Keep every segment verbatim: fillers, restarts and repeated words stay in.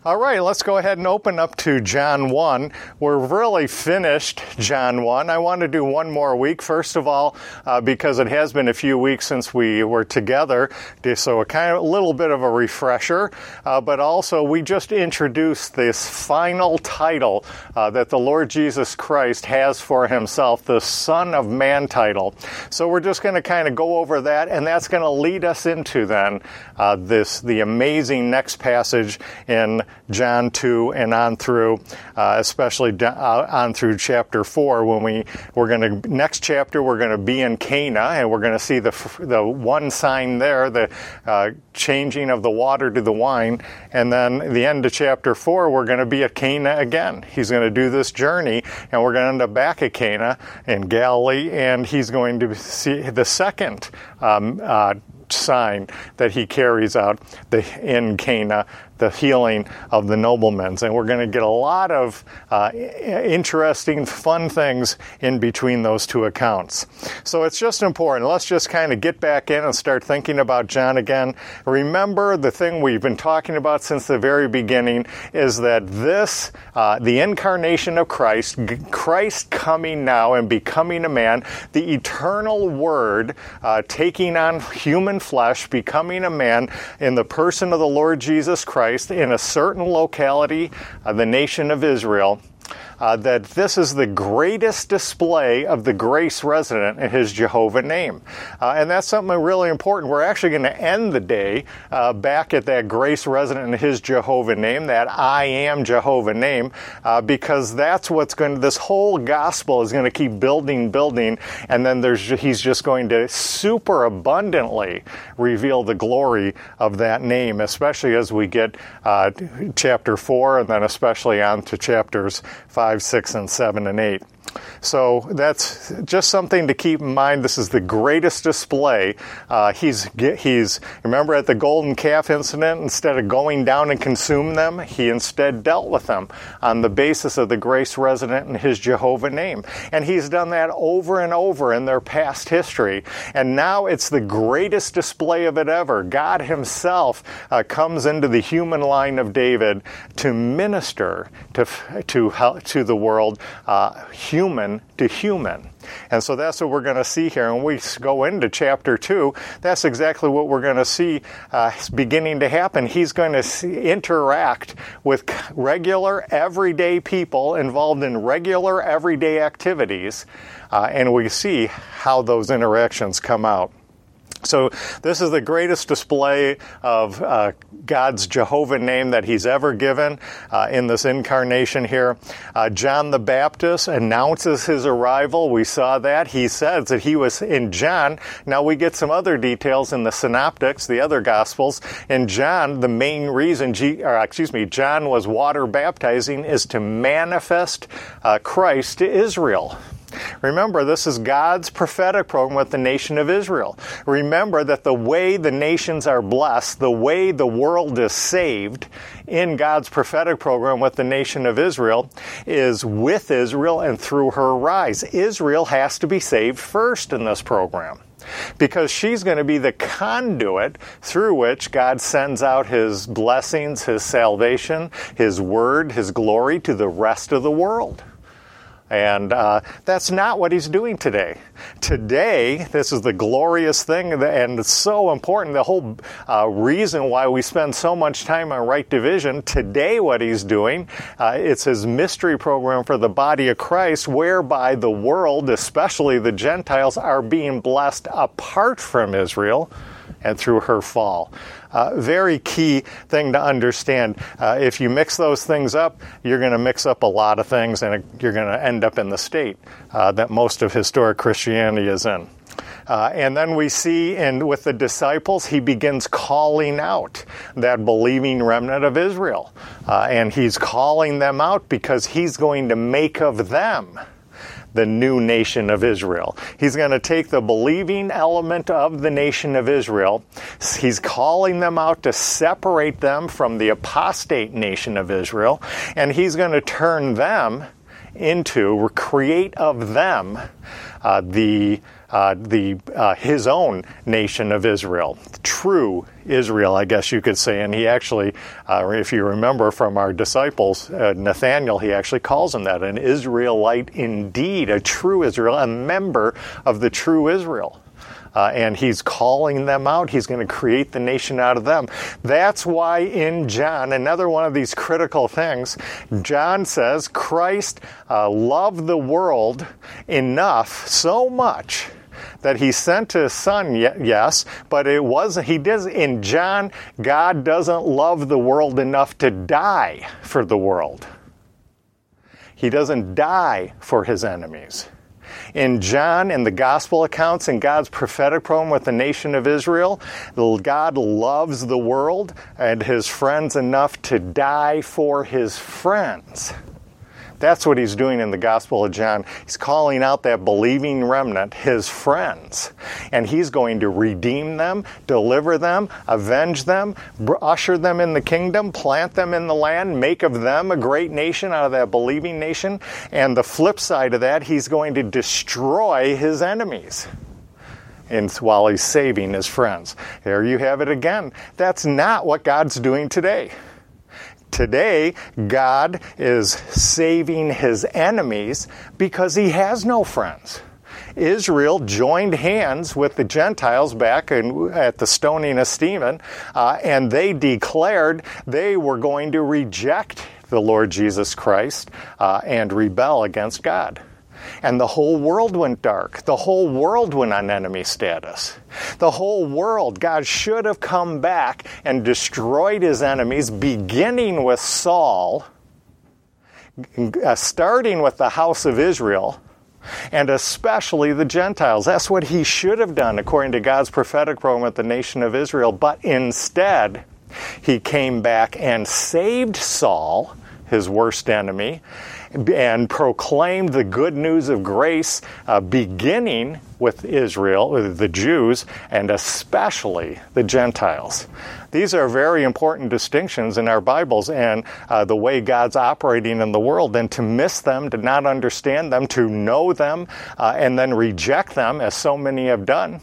All right, let's go ahead and open up to John one. We're really finished John one. I want to do one more week, first of all, uh, because it has been a few weeks since we were together, so a kind of a little bit of a refresher, uh, but also we just introduced this final title uh, that the Lord Jesus Christ has for himself, the Son of Man title. So we're just going to kind of go over that, and that's going to lead us into then uh, this the amazing next passage in John two and on through, uh, especially uh, on through chapter four. When we we're going to next chapter, we're going to be in Cana, and we're going to see the the one sign there, the uh, changing of the water to the wine, and then at the end of chapter four, we're going to be at Cana again. He's going to do this journey, and we're going to end up back at Cana in Galilee, and he's going to see the second um, uh, sign that he carries out the, in Cana, the healing of the noblemen. And we're going to get a lot of uh, interesting, fun things in between those two accounts. So it's just important. Let's just kind of get back in and start thinking about John again. Remember, the thing we've been talking about since the very beginning is that this, uh, the incarnation of Christ, Christ coming now and becoming a man, the eternal Word uh, taking on human flesh, becoming a man in the person of the Lord Jesus Christ, in a certain locality, uh, the nation of Israel, uh, that this is the greatest display of the grace resident in his Jehovah name. Uh, and that's something really important. We're actually going to end the day uh, back at that grace resident in his Jehovah name, that I am Jehovah name, uh, because that's what's going to, this whole gospel is going to keep building, building, and then there's he's just going to super abundantly reveal the glory of that name, especially as we get uh, chapter four, and then especially on to chapters five, six, and seven, and eight. So that's just something to keep in mind. This is the greatest display. Uh, he's, he's, remember at the golden calf incident, instead of going down and consume them, he instead dealt with them on the basis of the grace resident in his Jehovah name. And he's done that over and over in their past history. And now it's the greatest display of it ever. God himself uh, comes into the human line of David to minister to, to, to the world, uh, human to human. And so that's what we're going to see here. And we go into chapter two, that's exactly what we're going to see uh, beginning to happen. He's going to see, interact with regular, everyday people involved in regular, everyday activities. Uh, and we see how those interactions come out. So this is the greatest display of uh, God's Jehovah name that he's ever given uh, in this incarnation here. Uh, John the Baptist announces his arrival. We saw that. He says that he was in John. Now we get some other details in the synoptics, the other gospels. In John, the main reason, G, or excuse me, John was water baptizing is to manifest uh, Christ to Israel. Remember, this is God's prophetic program with the nation of Israel. Remember that the way the nations are blessed, the way the world is saved in God's prophetic program with the nation of Israel is with Israel and through her rise. Israel has to be saved first in this program, because she's going to be the conduit through which God sends out his blessings, his salvation, his word, his glory to the rest of the world. And uh, that's not what he's doing today. Today, this is the glorious thing, and it's so important. The whole uh, reason why we spend so much time on right division, today what he's doing, uh, it's his mystery program for the body of Christ, whereby the world, especially the Gentiles, are being blessed apart from Israel and through her fall. Uh, very key thing to understand. Uh, if you mix those things up, you're going to mix up a lot of things, and it, you're going to end up in the state uh, that most of historic Christianity is in. Uh, and then we see, and with the disciples, he begins calling out that believing remnant of Israel. Uh, and he's calling them out because he's going to make of them the new nation of Israel. He's going to take the believing element of the nation of Israel. He's calling them out to separate them from the apostate nation of Israel. And he's going to turn them into, create of them, uh, the uh, the uh, his own nation of Israel, true Israel, I guess you could say. And he actually, uh, if you remember from our disciples, uh, Nathaniel, he actually calls him that, an Israelite indeed, a true Israel, a member of the true Israel. Uh, and he's calling them out. He's going to create the nation out of them. That's why in John, another one of these critical things, John says Christ uh, loved the world enough, so much, that he sent his son, yes, but it wasn't, he does, in John, God doesn't love the world enough to die for the world. He doesn't die for his enemies. In John, in the gospel accounts, in God's prophetic program with the nation of Israel, God loves the world and his friends enough to die for his friends. That's what he's doing in the Gospel of John. He's calling out that believing remnant, his friends. And he's going to redeem them, deliver them, avenge them, usher them in the kingdom, plant them in the land, make of them a great nation out of that believing nation. And the flip side of that, he's going to destroy his enemies. And while he's saving his friends. There you have it again. That's not what God's doing today. Today, God is saving his enemies because he has no friends. Israel joined hands with the Gentiles back in, at the stoning of Stephen, uh, and they declared they were going to reject the Lord Jesus Christ uh, and rebel against God. And the whole world went dark. The whole world went on enemy status. The whole world, God should have come back and destroyed his enemies, beginning with Saul, uh, starting with the house of Israel, and especially the Gentiles. That's what he should have done according to God's prophetic program with the nation of Israel. But instead, he came back and saved Saul, his worst enemy, and proclaimed the good news of grace, uh, beginning with Israel, with the Jews, and especially the Gentiles. These are very important distinctions in our Bibles and uh, the way God's operating in the world. And to miss them, to not understand them, to know them, uh, and then reject them, as so many have done,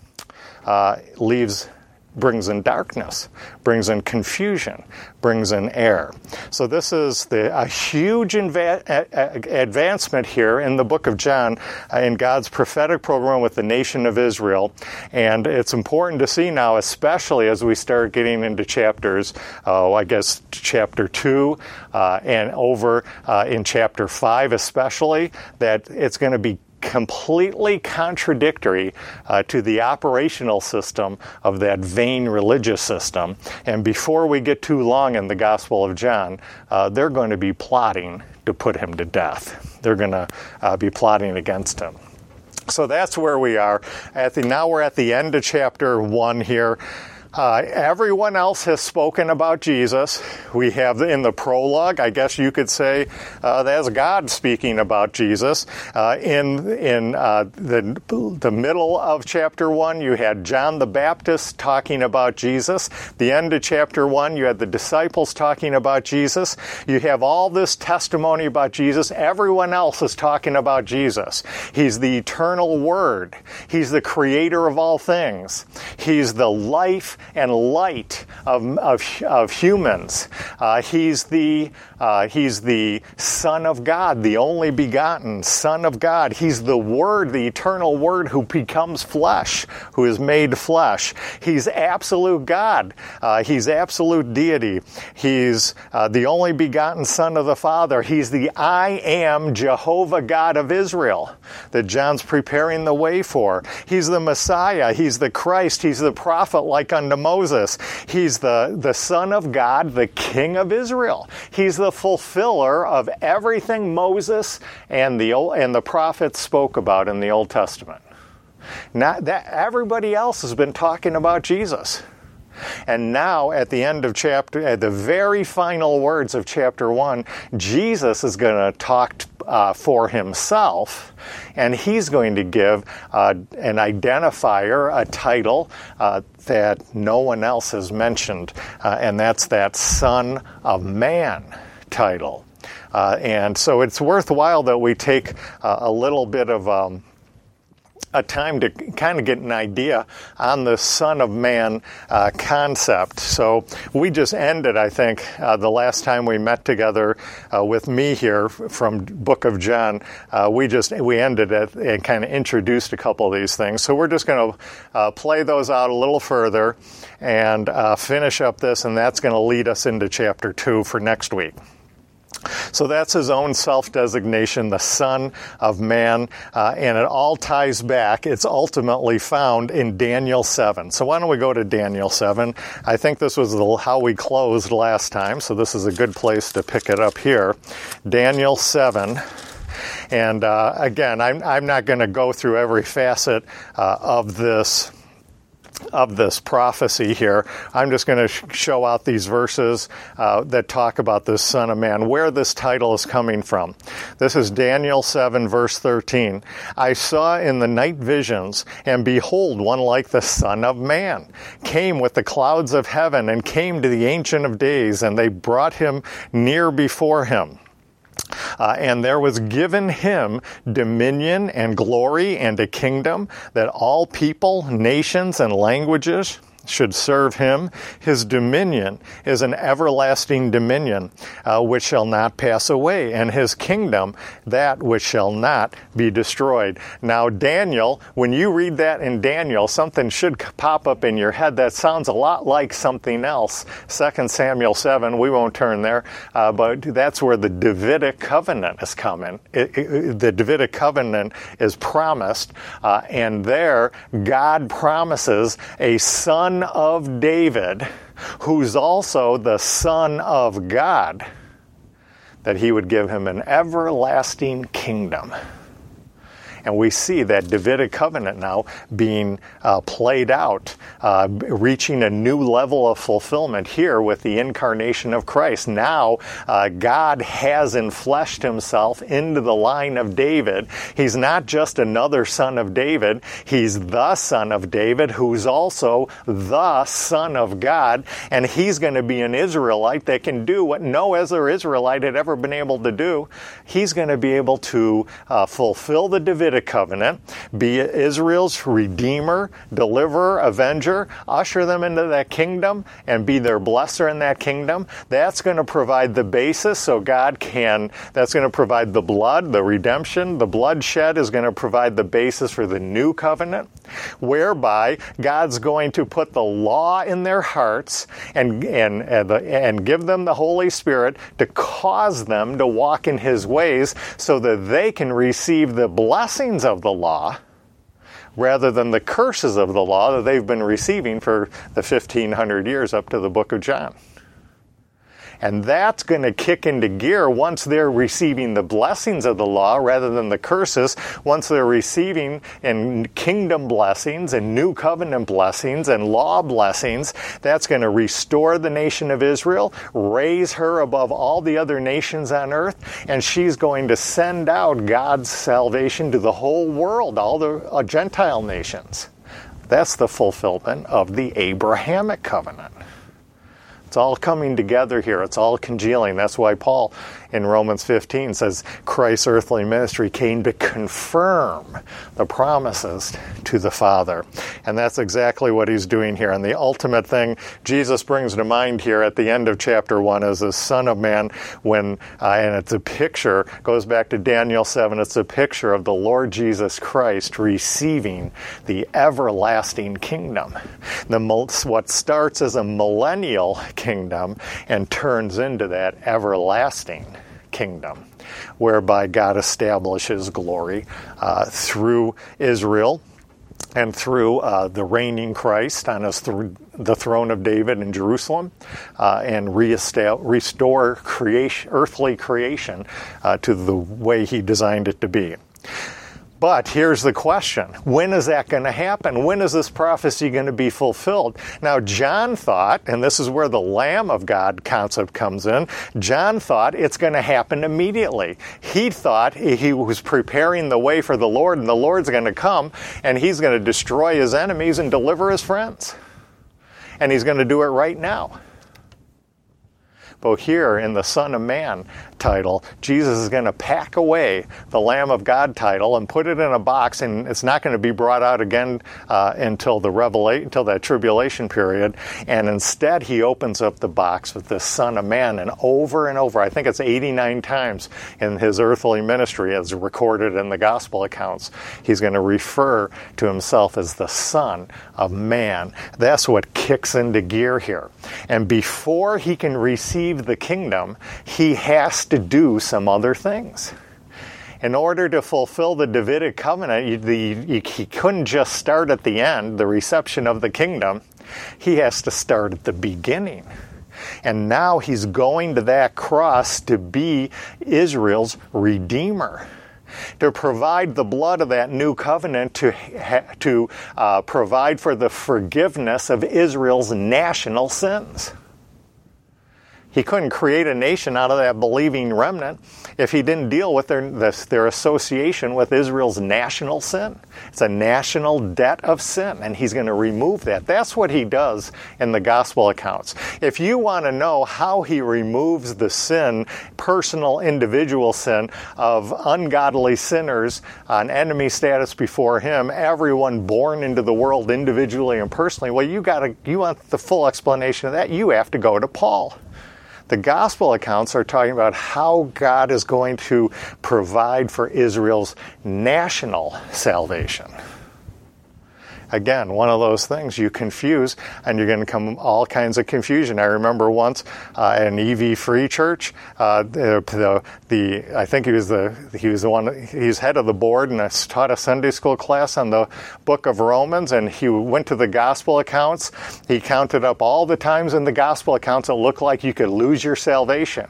uh, leaves brings in darkness, brings in confusion, brings in error. So this is the, a huge inva- a- advancement here in the book of John uh, in God's prophetic program with the nation of Israel. And it's important to see now, especially as we start getting into chapters, uh, I guess chapter two uh, and over uh, in chapter five especially, that it's going to be completely contradictory uh, to the operational system of that vain religious system. And before we get too long in the Gospel of John, uh, they're going to be plotting to put him to death. They're going to uh, be plotting against him. So that's where we are. At the, now we're at the end of chapter one here. Uh, everyone else has spoken about Jesus. We have in the prologue, I guess you could say, uh, that's God speaking about Jesus. Uh, in in uh, the the middle of chapter one, you had John the Baptist talking about Jesus. The end of chapter one, you had the disciples talking about Jesus. You have all this testimony about Jesus. Everyone else is talking about Jesus. He's the eternal Word. He's the creator of all things. He's the life and light of of, of humans. Uh, he's the uh, he's the Son of God, the only begotten Son of God. He's the Word, the eternal Word, who becomes flesh, who is made flesh. He's absolute God. Uh, he's absolute deity. He's uh, the only begotten Son of the Father. He's the I am Jehovah God of Israel that John's preparing the way for. He's the Messiah. He's the Christ. He's the prophet like unto Moses. He's the, the Son of God, the King of Israel. He's the fulfiller of everything Moses and the old, and the prophets spoke about in the Old Testament. Not that everybody else has been talking about Jesus. And now at the end of chapter, at the very final words of chapter one, Jesus is going to talk uh, for himself, and he's going to give uh, an identifier, a title uh, that no one else has mentioned, uh, and that's that Son of Man title. Uh, and so it's worthwhile that we take uh, a little bit of um, a time to kind of get an idea on the Son of Man uh, concept. So we just ended, I think, uh, the last time we met together uh, with me here from Book of John, uh, we just we ended it and kind of introduced a couple of these things. So we're just going to uh, play those out a little further and uh, finish up this, and that's going to lead us into chapter two for next week. So that's his own self-designation, the Son of Man, uh, and it all ties back. It's ultimately found in Daniel seven. So why don't we go to Daniel seven? I think this was the, how we closed last time, so this is a good place to pick it up here. Daniel seven. And uh, again, I'm, I'm not going to go through every facet uh, of this of this prophecy here. I'm just going to sh- show out these verses uh, that talk about this Son of Man, where this title is coming from. This is Daniel seven, verse thirteen. I saw in the night visions, and behold, one like the Son of Man came with the clouds of heaven and came to the Ancient of Days, and they brought him near before him. Uh, and there was given him dominion and glory and a kingdom, that all people, nations, and languages should serve him. His dominion is an everlasting dominion uh, which shall not pass away, and his kingdom that which shall not be destroyed. Now, Daniel, when you read that in Daniel, something should pop up in your head that sounds a lot like something else. Second Samuel seven, we won't turn there, uh, but that's where the Davidic covenant is coming. It, it, the Davidic covenant is promised, uh, and there God promises a son of David, who's also the Son of God, that he would give him an everlasting kingdom. And we see that Davidic covenant now being uh, played out, uh, reaching a new level of fulfillment here with the incarnation of Christ. Now, uh, God has enfleshed himself into the line of David. He's not just another son of David. He's the Son of David, who's also the Son of God. And he's going to be an Israelite that can do what no other Israelite had ever been able to do. He's going to be able to uh, fulfill the Davidic covenant, be Israel's redeemer, deliverer, avenger, usher them into that kingdom, and be their blesser in that kingdom. That's going to provide the basis so God can, that's going to provide the blood, the redemption. The bloodshed is going to provide the basis for the new covenant, whereby God's going to put the law in their hearts and, and, and, the, and give them the Holy Spirit to cause them to walk in his ways so that they can receive the blessing of the law rather than the curses of the law that they've been receiving for the fifteen hundred years up to the book of John. And that's going to kick into gear once they're receiving the blessings of the law rather than the curses. Once they're receiving and kingdom blessings and new covenant blessings and law blessings, that's going to restore the nation of Israel, raise her above all the other nations on earth, and she's going to send out God's salvation to the whole world, all the uh, Gentile nations. That's the fulfillment of the Abrahamic covenant. It's all coming together here. It's all congealing. That's why Paul in Romans fifteen says Christ's earthly ministry came to confirm the promises to the Father. And that's exactly what he's doing here. And the ultimate thing Jesus brings to mind here at the end of chapter one is the Son of Man when, uh, and it's a picture, goes back to Daniel seven, it's a picture of the Lord Jesus Christ receiving the everlasting kingdom. The, what starts as a millennial kingdom and turns into that everlasting kingdom, whereby God establishes glory uh, through Israel and through uh, the reigning Christ on his th- the throne of David in Jerusalem, uh, and re-estab- restore creation, earthly creation uh, to the way he designed it to be. But here's the question. When is that going to happen? When is this prophecy going to be fulfilled? Now, John thought, and this is where the Lamb of God concept comes in, John thought it's going to happen immediately. He thought he was preparing the way for the Lord, and the Lord's going to come, and he's going to destroy his enemies and deliver his friends. And he's going to do it right now. But here in the Son of Man title, Jesus is going to pack away the Lamb of God title and put it in a box, and it's not going to be brought out again uh, until the revelation, until that tribulation period. And instead, he opens up the box with the Son of Man, and over and over, I think it's eighty-nine times in his earthly ministry, as recorded in the gospel accounts, he's going to refer to himself as the Son of Man. That's what kicks into gear here. And before he can receive the kingdom, he has to do some other things. In order to fulfill the Davidic covenant, you, the, you, he couldn't just start at the end, the reception of the kingdom. He has to start at the beginning. And now he's going to that cross to be Israel's Redeemer, to provide the blood of that new covenant, to, to uh, provide for the forgiveness of Israel's national sins. He couldn't create a nation out of that believing remnant if he didn't deal with their, their association with Israel's national sin. It's a national debt of sin, and he's going to remove that. That's what he does in the gospel accounts. If you want to know how he removes the sin, personal, individual sin of ungodly sinners on enemy status before him, everyone born into the world individually and personally, well, you got to, you want the full explanation of that, you have to go to Paul. The gospel accounts are talking about how God is going to provide for Israel's national salvation. Again, one of those things you confuse, and you're going to come all kinds of confusion. I remember once uh, at an E V Free Church, uh, the, the the I think he was the he was the one he's head of the board, and I taught a Sunday school class on the book of Romans, and he went to the gospel accounts. He counted up all the times in the gospel accounts it looked like you could lose your salvation.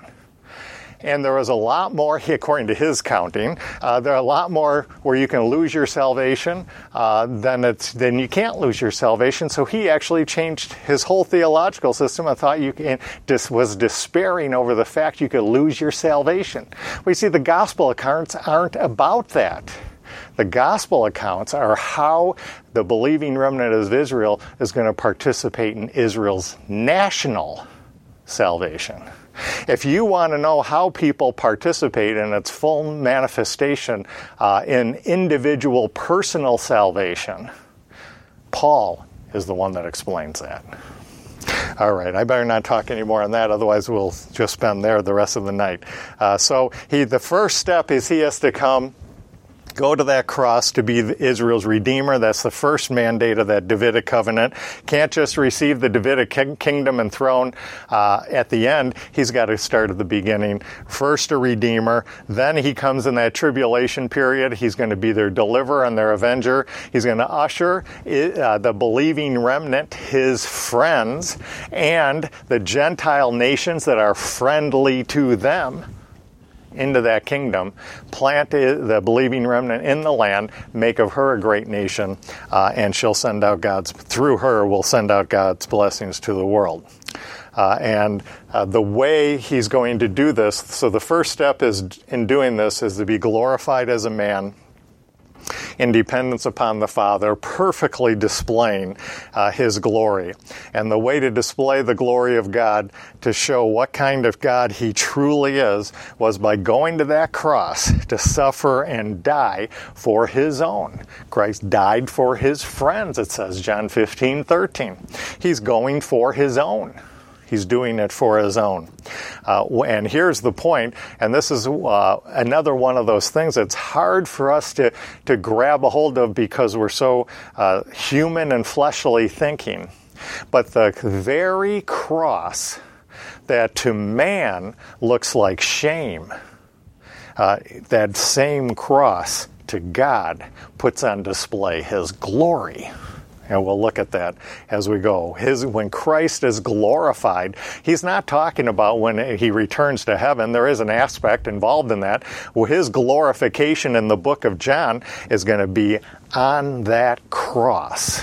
And there was a lot more, according to his counting, uh, there are a lot more where you can lose your salvation uh, than it's than you can't lose your salvation. So he actually changed his whole theological system. I thought you can, dis, was despairing over the fact you could lose your salvation. We see the gospel accounts aren't about that. The gospel accounts are how the believing remnant of Israel is going to participate in Israel's national salvation. If you want to know how people participate in its full manifestation uh, in individual personal salvation, Paul is the one that explains that. All right, I better not talk any more on that, otherwise we'll just spend there the rest of the night. Uh, so he, the first step is he has to come, go to that cross to be Israel's Redeemer. That's the first mandate of that Davidic covenant. Can't just receive the Davidic kingdom and throne uh, at the end. He's got to start at the beginning. First a Redeemer. Then he comes in that tribulation period. He's going to be their deliverer and their avenger. He's going to usher uh, the believing remnant, his friends, and the Gentile nations that are friendly to them, into that kingdom, plant the believing remnant in the land, make of her a great nation, uh, and she'll send out God's, through her, will send out God's blessings to the world. Uh, and uh, the way he's going to do this, so the first step is in doing this is to be glorified as a man, in dependence upon the Father, perfectly displaying uh, his glory. And the way to display the glory of God, to show what kind of God he truly is, was by going to that cross to suffer and die for his own. Christ died for his friends, it says, John fifteen thirteen. He's going for his own. He's doing it for his own. Uh, and here's the point, and this is uh, another one of those things that's hard for us to, to grab a hold of because we're so uh, human and fleshly thinking. But the very cross that to man looks like shame, uh, that same cross to God puts on display his glory. And we'll look at that as we go. His, when Christ is glorified, he's not talking about when he returns to heaven. There is an aspect involved in that. Well, his glorification in the book of John is going to be on that cross.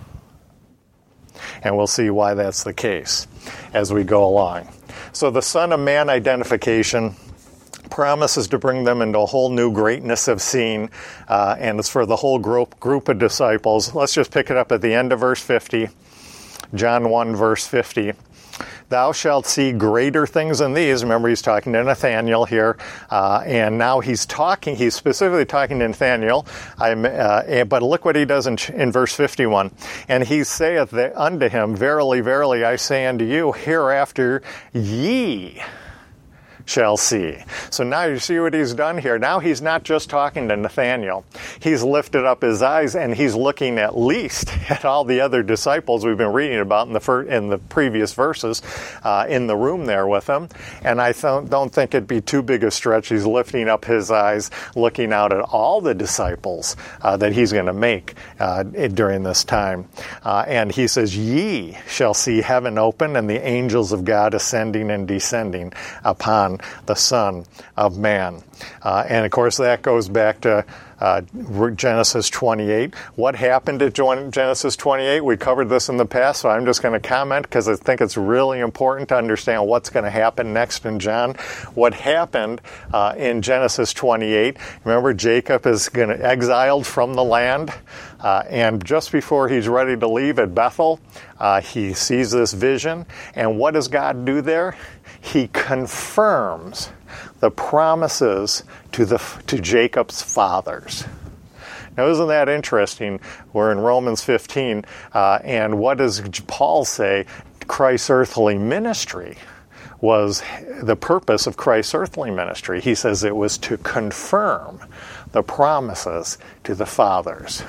And we'll see why that's the case as we go along. So the Son of Man identification promises to bring them into a whole new greatness of seeing, uh, and it's for the whole group group of disciples. Let's just pick it up at the end of verse fifty, John one, verse fifty. thou shalt see greater things than these. Remember, he's talking to Nathanael here, uh, and now he's talking, he's specifically talking to Nathanael, I'm, uh, but look what he does in, in verse fifty-one. And he saith unto him, verily, verily, I say unto you, hereafter ye shall see. So now you see what he's done here. Now he's not just talking to Nathanael. He's lifted up his eyes and he's looking at least at all the other disciples we've been reading about in the fir- in the previous verses uh, in the room there with him. And I th- don't think it'd be too big a stretch. He's lifting up his eyes, looking out at all the disciples uh, that he's going to make uh, during this time. Uh, and he says, ye shall see heaven open and the angels of God ascending and descending upon the Son of Man. Uh, and of course that goes back to uh, Genesis twenty-eight. What happened at Genesis twenty-eight? We covered this in the past, so I'm just going to comment because I think it's really important to understand what's going to happen next in John. What happened uh, in Genesis twenty-eight, remember Jacob is going to exiled from the land, uh, and just before he's ready to leave at Bethel, uh, he sees this vision, and what does God do there? He confirms the promises to the to Jacob's fathers. Now, isn't that interesting? We're in Romans fifteen, uh, and what does Paul say? Christ's earthly ministry was the purpose of Christ's earthly ministry. He says it was to confirm the promises to the fathers.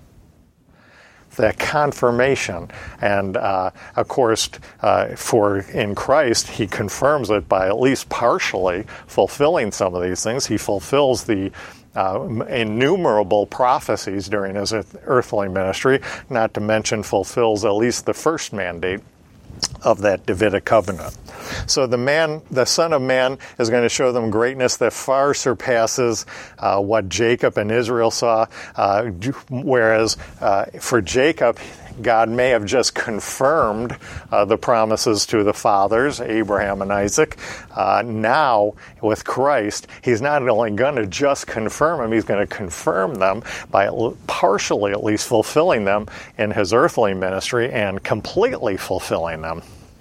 That confirmation, and uh, of course, uh, for in Christ, he confirms it by at least partially fulfilling some of these things. He fulfills the uh, innumerable prophecies during his earthly ministry, not to mention fulfills at least the first mandate of that Davidic covenant. So the man, the Son of Man, is going to show them greatness that far surpasses uh, what Jacob and Israel saw. Uh, whereas uh, for Jacob, God may have just confirmed uh, the promises to the fathers, Abraham and Isaac. Uh, now, with Christ, he's not only going to just confirm them, he's going to confirm them by partially at least fulfilling them in his earthly ministry and completely fulfilling them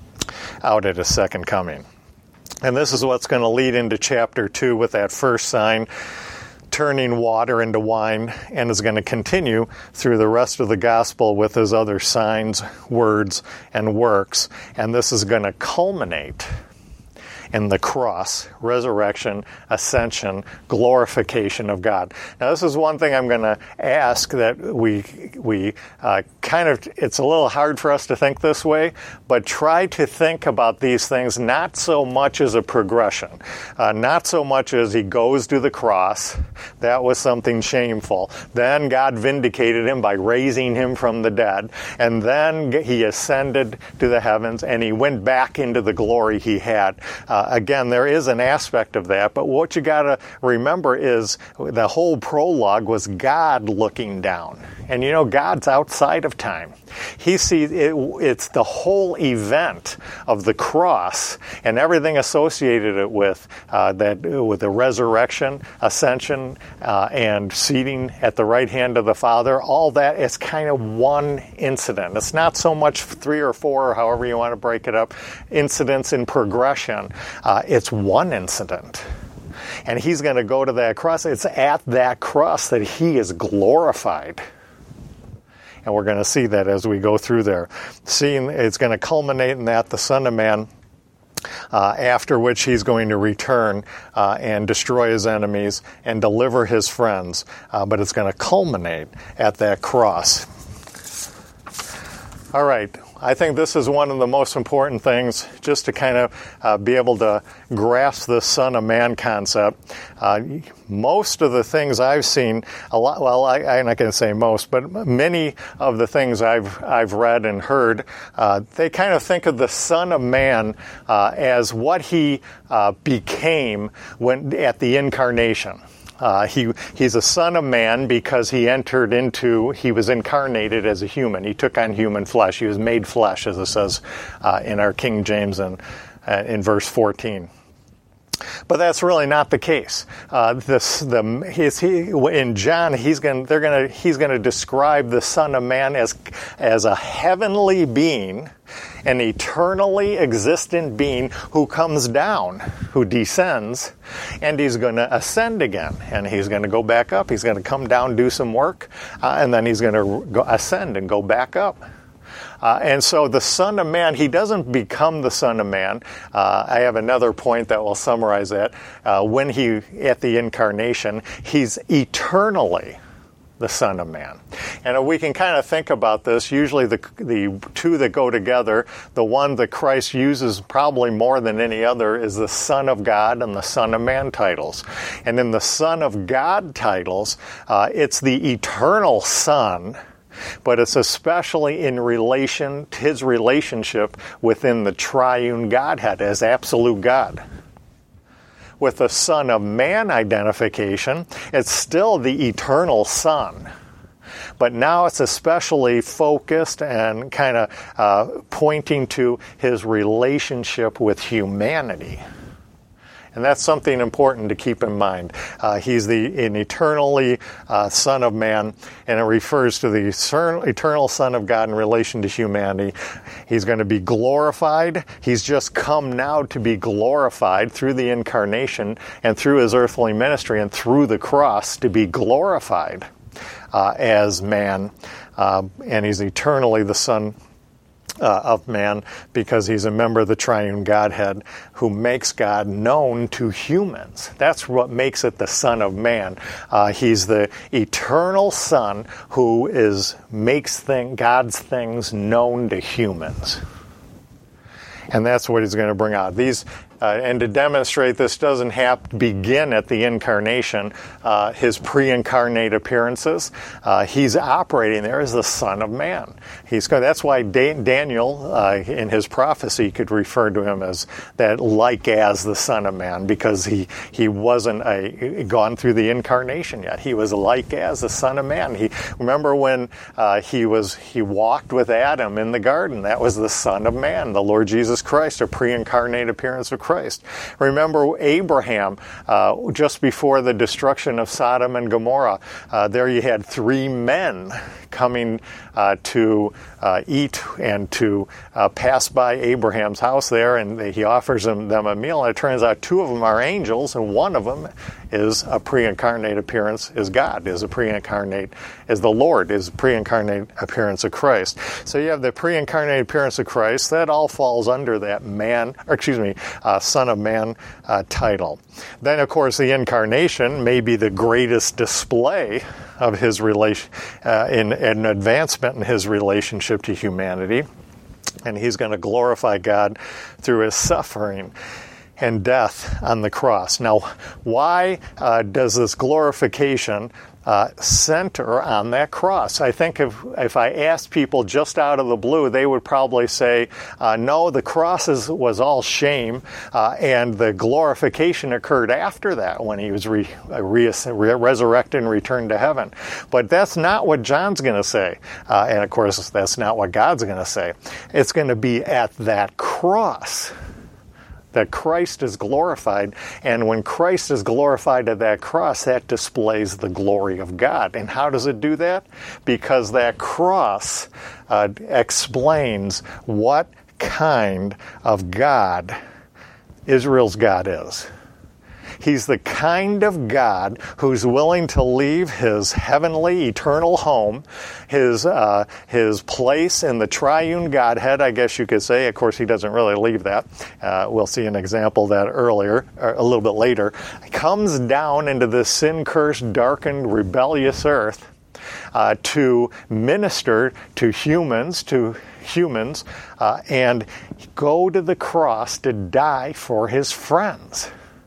out at his second coming. And this is what's going to lead into chapter two with that first sign, turning water into wine, and is going to continue through the rest of the gospel with his other signs, words, and works. And this is going to culminate in the cross, resurrection, ascension, glorification of God. Now, this is one thing I'm going to ask that we we uh, kind of, it's a little hard for us to think this way, but try to think about these things not so much as a progression, uh, not so much as he goes to the cross. That was something shameful. Then God vindicated him by raising him from the dead, and then he ascended to the heavens, and he went back into the glory he had. Uh, Again, there is an aspect of that, but what you got to remember is the whole prologue was God looking down. And you know, God's outside of time. He sees it, it's the whole event of the cross and everything associated it with uh, that, with the resurrection, ascension, uh, and seating at the right hand of the Father. All that is kind of one incident. It's not so much three or four, or however you want to break it up, incidents in progression. Uh, it's one incident. And he's going to go to that cross. It's at that cross that he is glorified. And we're going to see that as we go through there. Seeing it's going to culminate in that, the Son of Man, uh, after which he's going to return uh, and destroy his enemies and deliver his friends. Uh, but it's going to culminate at that cross. All right. I think this is one of the most important things, just to kind of uh, be able to grasp the Son of Man concept. Uh, most of the things I've seen, a lot, well, I, I'm not going to say most, but many of the things I've I've read and heard, uh, they kind of think of the Son of Man uh, as what he uh, became when at the incarnation. Uh, he he's a son of man because he entered into, he was incarnated as a human. He took on human flesh. He was made flesh, as it says uh, in our King James and uh, in verse fourteen. But But that's really not the case. Uh, this, the, he's, he, in John, he's going they're going to he's going to describe the Son of Man as as a heavenly being, an eternally existent being who comes down, who descends, and he's going to ascend again, and he's going to go back up. He's going to come down, do some work, uh, and then he's going to go ascend and go back up. Uh, and so the Son of Man, he doesn't become the Son of Man. Uh, I have another point that will summarize that. Uh, when he, at the incarnation, he's eternally the Son of Man. And we can kind of think about this. Usually the the two that go together, the one that Christ uses probably more than any other is the Son of God and the Son of Man titles. And in the Son of God titles, uh, it's the eternal Son, but it's especially in relation to his relationship within the triune Godhead as absolute God. With the Son of Man identification, it's still the eternal Son. But now it's especially focused and kind of uh, pointing to his relationship with humanity. And that's something important to keep in mind. Uh, he's the an eternally uh, Son of Man, and it refers to the eternal Son of God in relation to humanity. He's going to be glorified. He's just come now to be glorified through the incarnation and through his earthly ministry and through the cross to be glorified uh, as man. Uh, and he's eternally the Son Uh, of man because he's a member of the triune Godhead who makes God known to humans. That's what makes it the Son of Man. Uh, he's the eternal Son who is makes thing, God's things known to humans. And that's what he's going to bring out. These Uh, and to demonstrate this doesn't have to begin at the incarnation, uh, his pre-incarnate appearances. Uh, he's operating there as the Son of Man. He's that's why da- Daniel, uh, in his prophecy, could refer to him as that, like as the Son of Man, because he he wasn't a, gone through the incarnation yet. He was like as the Son of Man. He remember when uh, he was he walked with Adam in the garden. That was the Son of Man, the Lord Jesus Christ, a pre-incarnate appearance of Christ. Christ. Remember Abraham, uh, just before the destruction of Sodom and Gomorrah. Uh, there you had three men coming uh, to uh, eat and to uh, pass by Abraham's house there, and they, he offers them, them a meal. And it turns out two of them are angels, and one of them is a pre-incarnate appearance, is God, is a pre-incarnate, is the Lord, is a pre-incarnate appearance of Christ. So you have the pre-incarnate appearance of Christ. That all falls under that man, or excuse me, uh, Son of Man uh, title. Then, of course, the incarnation may be the greatest display of his relation, uh, in, in advancement in his relationship to humanity. And he's going to glorify God through his suffering and death on the cross. Now, why uh, does this glorification uh, center on that cross? I think if, if I asked people just out of the blue, they would probably say, uh, no, the cross is, was all shame, uh, and the glorification occurred after that when he was re, re, re, resurrected and returned to heaven. But that's not what John's going to say. Uh, and, of course, that's not what God's going to say. It's going to be at that cross that Christ is glorified, and when Christ is glorified at that cross, that displays the glory of God. And how does it do that? Because that cross uh, explains what kind of God Israel's God is. He's the kind of God who's willing to leave his heavenly, eternal home, his uh, his place in the triune Godhead, I guess you could say. Of course, he doesn't really leave that. Uh, we'll see an example of that earlier, or a little bit later. He comes down into this sin-cursed, darkened, rebellious earth uh, to minister to humans, to humans, uh, and go to the cross to die for his friends.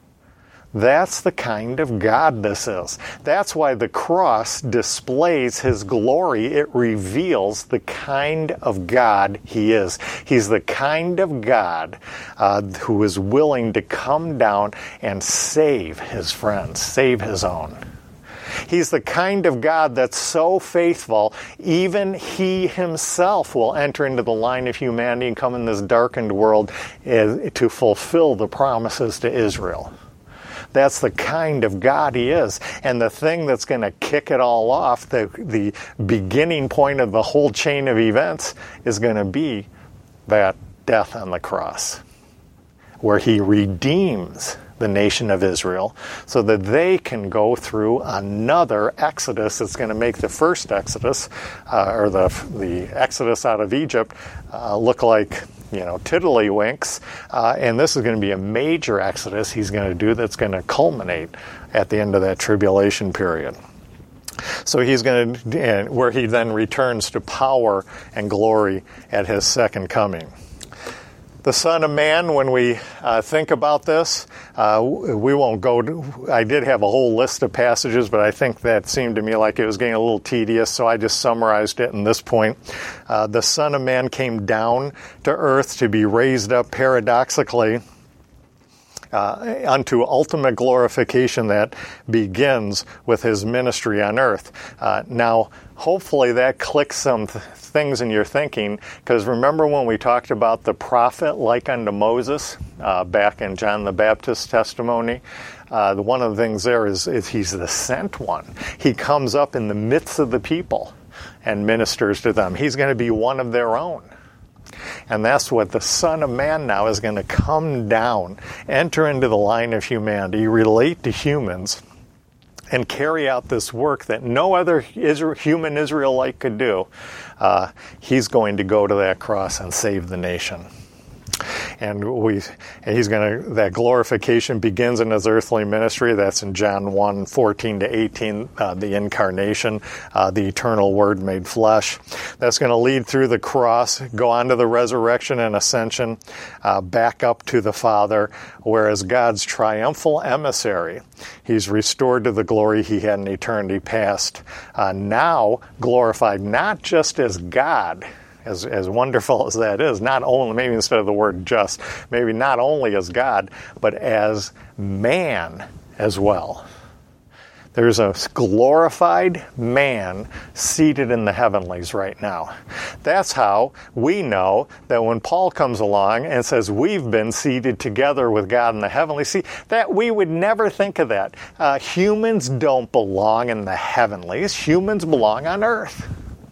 That's the kind of God this is. That's why the cross displays his glory. It reveals the kind of God he is. He's the kind of God uh, who is willing to come down and save his friends, save his own. He's the kind of God that's so faithful, even he himself will enter into the line of humanity and come in this darkened world uh, to fulfill the promises to Israel. That's the kind of God he is. And the thing that's going to kick it all off, the, the beginning point of the whole chain of events, is going to be that death on the cross, where he redeems the nation of Israel so that they can go through another exodus that's going to make the first exodus, uh, or the the exodus out of Egypt, uh, look like, you know, tiddlywinks. Uh, and this is going to be a major exodus he's going to do that's going to culminate at the end of that tribulation period. So he's going to, where he then returns to power and glory at his second coming. The Son of Man, when we uh, think about this, uh, we won't go to, I did have a whole list of passages, but I think that seemed to me like it was getting a little tedious, so I just summarized it in this point. Uh, the Son of Man came down to earth to be raised up paradoxically Uh, unto ultimate glorification that begins with his ministry on earth. Uh, now, hopefully that clicks some th- things in your thinking, because remember when we talked about the prophet like unto Moses uh, back in John the Baptist's testimony? Uh, the, one of the things there is, is he's the sent one. He comes up in the midst of the people and ministers to them. He's going to be one of their own. And that's what the Son of Man now is going to come down, enter into the line of humanity, relate to humans, and carry out this work that no other Israel, human Israelite could do. Uh, he's going to go to that cross and save the nation. And we, and he's going to, that glorification begins in his earthly ministry. That's in John one, fourteen to eighteen, uh, the incarnation, uh, the eternal Word made flesh. That's going to lead through the cross, go on to the resurrection and ascension, uh, back up to the Father, whereas God's triumphal emissary, he's restored to the glory he had in eternity past, uh, now glorified not just as God, As, as wonderful as that is, not only, maybe instead of the word just, maybe not only as God, but as man as well. There's a glorified man seated in the heavenlies right now. That's how we know that when Paul comes along and says we've been seated together with God in the heavenlies, see, that we would never think of that. Uh, humans don't belong in the heavenlies. Humans belong on earth.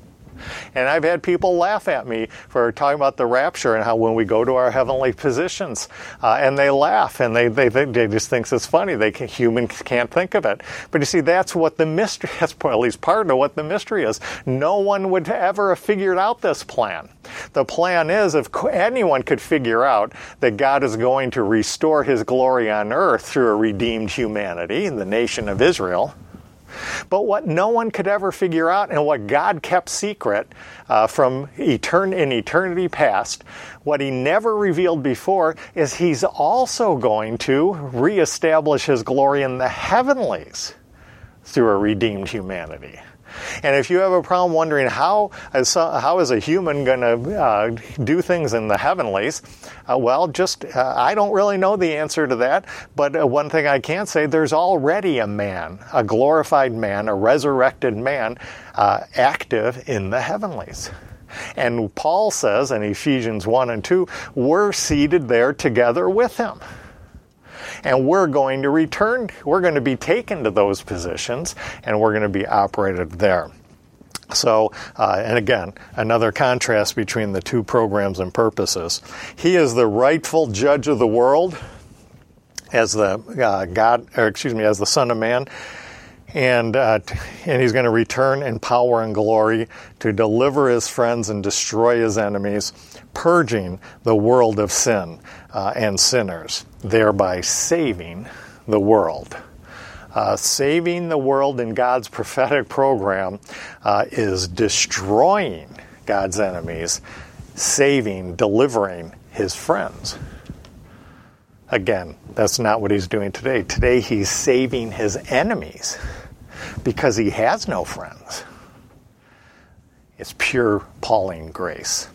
And I've had people laugh at me for talking about the rapture and how when we go to our heavenly positions, uh, and they laugh and they they, they just think it's funny. They can, humans can't think of it. But you see, that's what the mystery, that's at least part of what the mystery is. No one would ever have figured out this plan. The plan is, if anyone could figure out that God is going to restore his glory on earth through a redeemed humanity, the nation of Israel. But what no one could ever figure out, and what God kept secret uh, from etern- in eternity past, what he never revealed before, is he's also going to reestablish his glory in the heavenlies through a redeemed humanity. And if you have a problem wondering how is, how is a human going to uh, do things in the heavenlies, uh, well, just uh, I don't really know the answer to that. But uh, one thing I can say, there's already a man, a glorified man, a resurrected man, uh, active in the heavenlies. And Paul says in Ephesians one and two, we're seated there together with him. And we're going to return, we're going to be taken to those positions, and we're going to be operated there. So, uh, and again, another contrast between the two programs and purposes. He is the rightful judge of the world as the uh, God, or excuse me, as the Son of Man. And uh, and he's going to return in power and glory to deliver his friends and destroy his enemies, purging the world of sin uh, and sinners, thereby saving the world. Uh, saving the world in God's prophetic program uh, is destroying God's enemies, saving, delivering his friends. Again, that's not what he's doing today. Today he's saving his enemies because he has no friends. It's pure Pauline grace.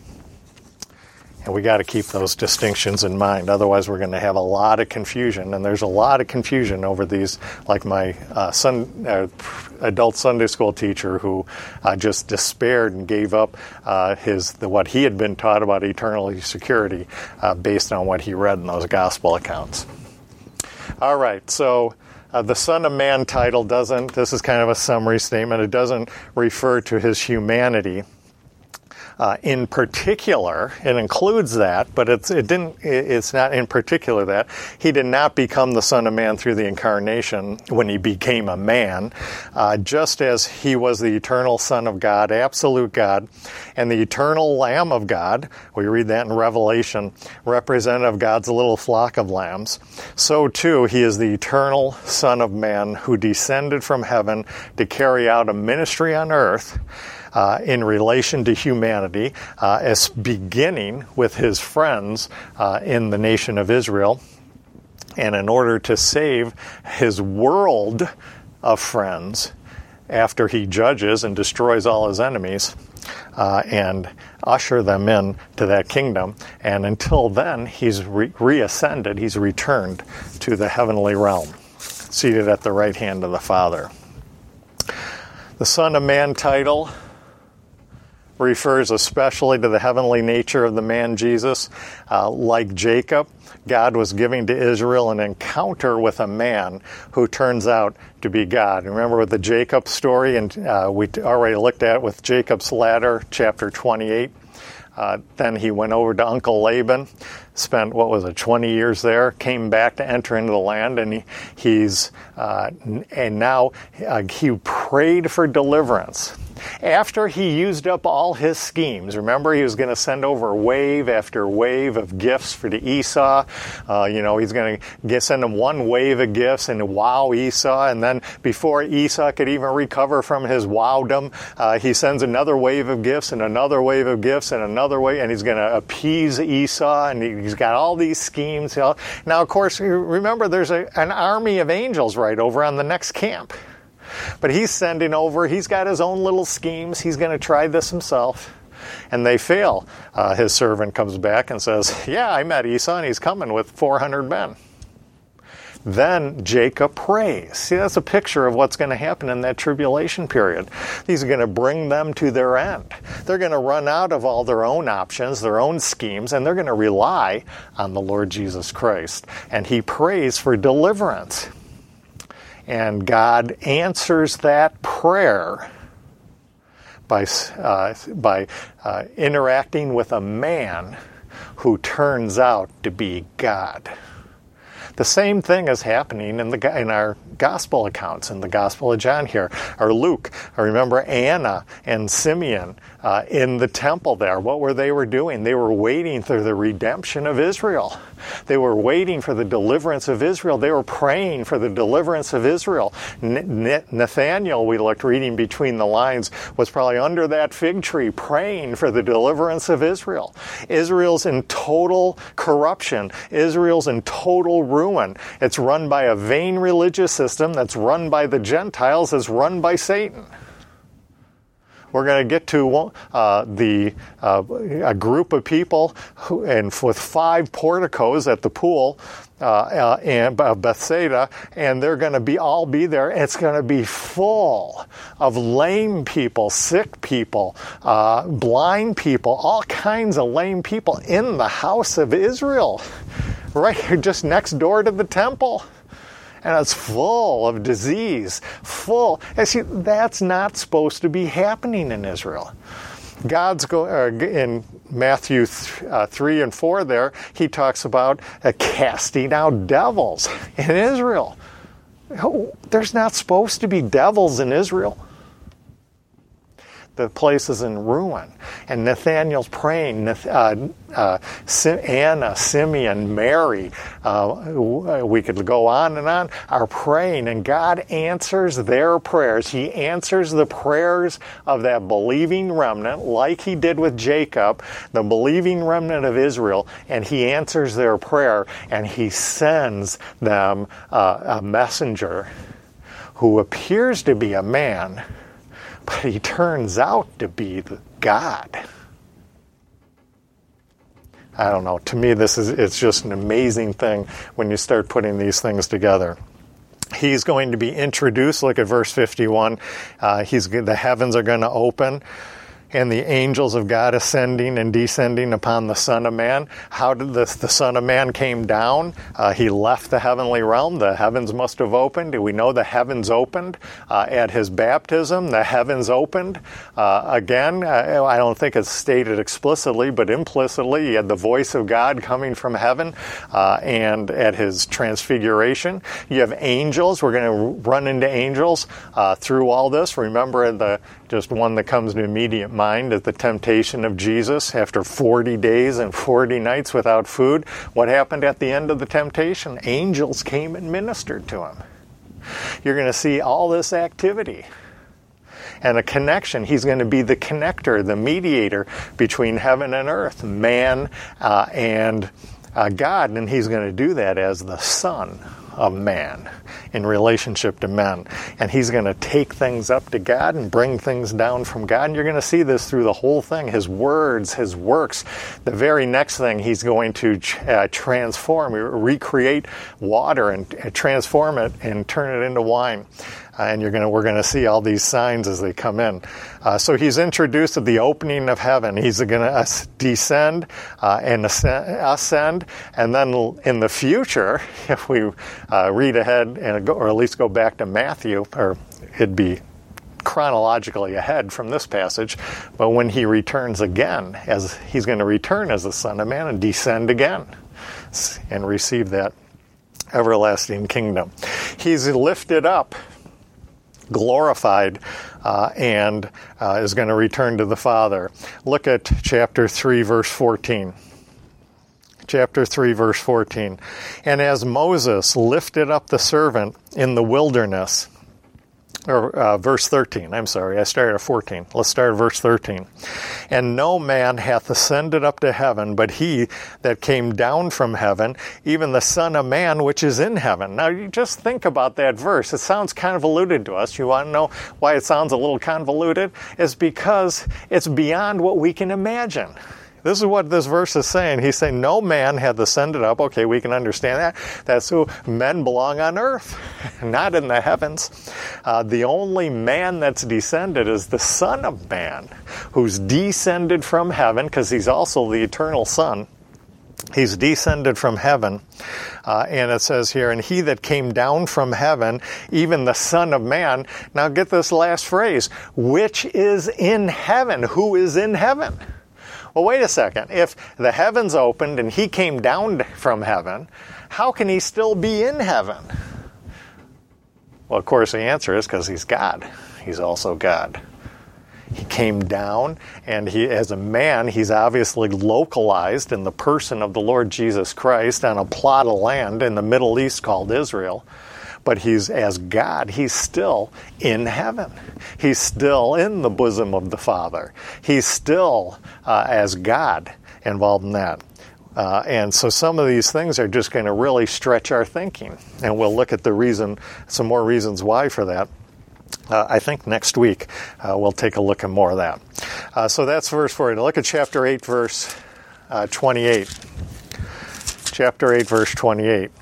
And we got to keep those distinctions in mind. Otherwise, we're going to have a lot of confusion. And there's a lot of confusion over these, like my uh, son, uh, adult Sunday school teacher who uh, just despaired and gave up uh, his the, what he had been taught about eternal security uh, based on what he read in those gospel accounts. All right, so uh, the Son of Man title doesn't, this is kind of a summary statement, it doesn't refer to his humanity. Uh, in particular, it includes that, but it's it didn't. It's not in particular that he did not become the Son of Man through the incarnation when he became a man, uh, just as he was the eternal Son of God, absolute God, and the eternal Lamb of God. We read that in Revelation, representative of God's little flock of lambs. So too, he is the eternal Son of Man who descended from heaven to carry out a ministry on earth. Uh, in relation to humanity, uh, as beginning with his friends uh, in the nation of Israel, and in order to save his world of friends after he judges and destroys all his enemies, uh, and usher them in to that kingdom. And until then, he's re- reascended, he's returned to the heavenly realm, seated at the right hand of the Father. The Son of Man title refers especially to the heavenly nature of the man Jesus. Uh, like Jacob, God was giving to Israel an encounter with a man who turns out to be God. Remember with the Jacob story, and uh, we already looked at it with Jacob's ladder, chapter twenty-eight. Uh, then he went over to Uncle Laban, spent, what was it, twenty years there, came back to enter into the land, and he, he's, uh, and now uh, he prayed for deliverance. After he used up all his schemes, remember he was going to send over wave after wave of gifts for the Esau. Uh, you know, he's going to send him one wave of gifts and wow Esau, and then before Esau could even recover from his wowdom, uh, he sends another wave of gifts and another wave of gifts and another wave, and he's going to appease Esau, and he's got all these schemes. Now, of course, remember there's a, an army of angels right over on the next camp. But he's sending over, he's got his own little schemes, he's going to try this himself. And they fail. Uh, his servant comes back and says, yeah, I met Esau, and he's coming with four hundred men. Then Jacob prays. See, that's a picture of what's going to happen in that tribulation period. These are going to bring them to their end. They're going to run out of all their own options, their own schemes, and they're going to rely on the Lord Jesus Christ. And he prays for deliverance. And God answers that prayer by, uh, by uh, interacting with a man who turns out to be God. The same thing is happening in the in our gospel accounts, in the Gospel of John here, or Luke. I remember Anna and Simeon uh, in the temple there. What were they were doing? They were waiting for the redemption of Israel. They were waiting for the deliverance of Israel. They were praying for the deliverance of Israel. N- Nathaniel, we looked reading between the lines, was probably under that fig tree praying for the deliverance of Israel. Israel's in total corruption. Israel's in total ruin. It's run by a vain religious system that's run by the Gentiles, that's run by Satan. We're going to get to uh, the uh, a group of people who, and with five porticos at the pool uh, uh, and uh, Bethsaida, and they're going to be all be there. It's going to be full of lame people, sick people, uh, blind people, all kinds of lame people in the house of Israel, right here, just next door to the temple. And it's full of disease, full. And see, that's not supposed to be happening in Israel. God's go uh, in Matthew th- uh, three and four. There, he talks about uh, casting out devils in Israel. Oh, there's not supposed to be devils in Israel. The place is in ruin. And Nathaniel's praying. Uh, uh, Anna, Simeon, Mary, uh, we could go on and on, are praying. And God answers their prayers. He answers the prayers of that believing remnant, like he did with Jacob, the believing remnant of Israel. And he answers their prayer, and he sends them uh, a messenger who appears to be a man, but he turns out to be God. I don't know. To me, this is it's just an amazing thing when you start putting these things together. He's going to be introduced. Look at verse fifty-one. Uh, he's the heavens are going to open. and the angels of God ascending and descending upon the Son of Man. How did the, the Son of Man came down? Uh, he left the heavenly realm. The heavens must have opened. We know the heavens opened uh, at his baptism. The heavens opened. Uh, again, uh, I don't think it's stated explicitly, but implicitly, he had the voice of God coming from heaven, uh, and at his transfiguration. You have angels. We're going to run into angels uh, through all this. Remember, the just one that comes to immediate mind is the temptation of Jesus after forty days and forty nights without food. What happened at the end of the temptation? Angels came and ministered to him. You're going to see all this activity and a connection. He's going to be the connector, the mediator between heaven and earth, man uh, and uh, God, and he's going to do that as the Son of Man in relationship to men. And he's going to take things up to God and bring things down from God. And you're going to see this through the whole thing, his words, his works. The very next thing, he's going to uh, transform, recreate water and uh, transform it and turn it into wine. Uh, and you're going to, we're going to see all these signs as they come in. Uh, so he's introduced at the opening of heaven. He's going to uh, descend uh, and ascend. And then in the future, if we uh, read ahead, and go, or at least go back to Matthew, or it'd be chronologically ahead from this passage, but when he returns again, as he's going to return as the Son of Man and descend again and receive that everlasting kingdom. He's lifted up, glorified, uh, and uh, is going to return to the Father. Look at chapter three, verse fourteen. Chapter three, verse fourteen. And as Moses lifted up the servant in the wilderness, or uh, verse thirteen, I'm sorry, I started at fourteen. Let's start at verse thirteen. And no man hath ascended up to heaven, but he that came down from heaven, even the Son of Man which is in heaven. Now, you just think about that verse. It sounds convoluted to us. You want to know why it sounds a little convoluted? It's because it's beyond what we can imagine. This is what this verse is saying. He's saying, no man hath ascended up. Okay, we can understand that. That's who men belong on earth, not in the heavens. Uh, the only man that's descended is the Son of Man, who's descended from heaven, because he's also the eternal Son. He's descended from heaven. Uh, and it says here, and he that came down from heaven, even the Son of Man. Now get this last phrase, which is in heaven. Who is in heaven? Well, wait a second. If the heavens opened and he came down from heaven, how can he still be in heaven? Well, of course, the answer is because he's God. He's also God. He came down, and he, as a man, he's obviously localized in the person of the Lord Jesus Christ on a plot of land in the Middle East called Israel. But he's, as God, he's still in heaven. He's still in the bosom of the Father. He's still, uh, as God, involved in that. Uh, and so some of these things are just going to really stretch our thinking. And we'll look at the reason, some more reasons why for that. Uh, I think next week uh, we'll take a look at more of that. Uh, so that's verse four. Look at chapter eight, verse uh, twenty-eight. Chapter eight, verse twenty-eight.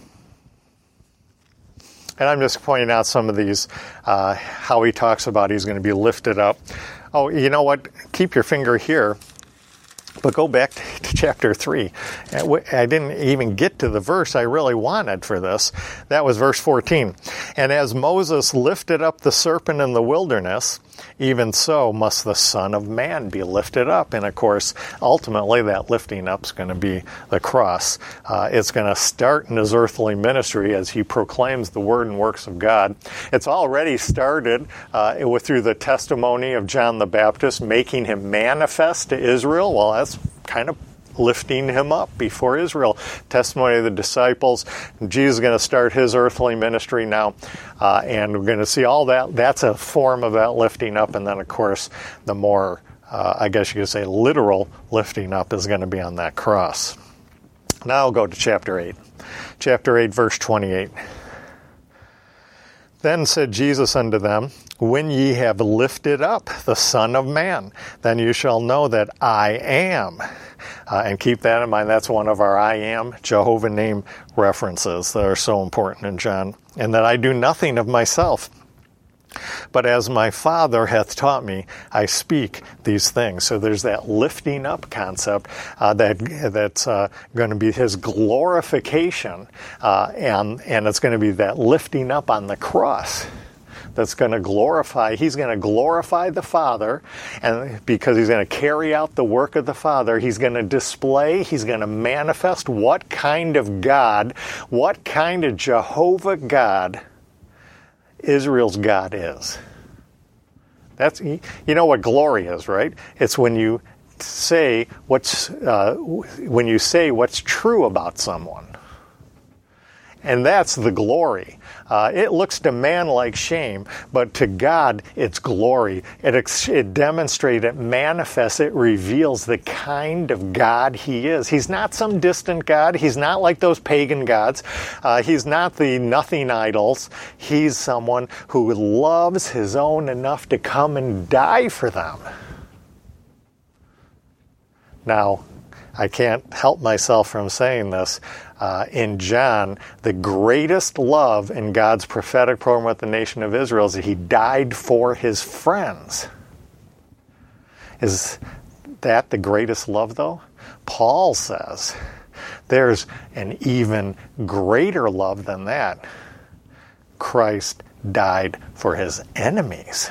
And I'm just pointing out some of these, uh, how he talks about he's going to be lifted up. Oh, you know what? Keep your finger here, but go back to chapter three. I didn't even get to the verse I really wanted for this. That was verse fourteen. And as Moses lifted up the serpent in the wilderness, even so must the Son of Man be lifted up. And of course, ultimately that lifting up is going to be the cross. Uh, it's going to start in his earthly ministry as he proclaims the word and works of God. It's already started uh, with through the testimony of John the Baptist, making him manifest to Israel. Well, that's kind of lifting him up before Israel. Testimony of the disciples. Jesus is going to start his earthly ministry now. Uh, and we're going to see all that. That's a form of that lifting up. And then, of course, the more, uh, I guess you could say, literal lifting up is going to be on that cross. Now I'll go to chapter eight. Chapter eight, verse twenty-eight. Then said Jesus unto them, when ye have lifted up the Son of Man, then you shall know that I am. Uh, and keep that in mind. That's one of our I am Jehovah name references that are so important in John. And that I do nothing of myself. But as my Father hath taught me, I speak these things. So there's that lifting up concept uh, that that's uh, going to be his glorification, uh, and and it's going to be that lifting up on the cross that's going to glorify. He's going to glorify the Father, and because he's going to carry out the work of the Father, he's going to display, he's going to manifest what kind of God, what kind of Jehovah God Israel's God is. That's, you know what glory is, right? It's when you say what's uh, when you say what's true about someone, and that's the glory. Uh, it looks to man like shame, but to God it's glory. It ex- it demonstrates, it manifests, it reveals the kind of God He is. He's not some distant God. He's not like those pagan gods. Uh, he's not the nothing idols. He's someone who loves His own enough to come and die for them. Now, I can't help myself from saying this. Uh, in John, the greatest love in God's prophetic program with the nation of Israel is that He died for His friends. Is that the greatest love, though? Paul says there's an even greater love than that. Christ died for His enemies.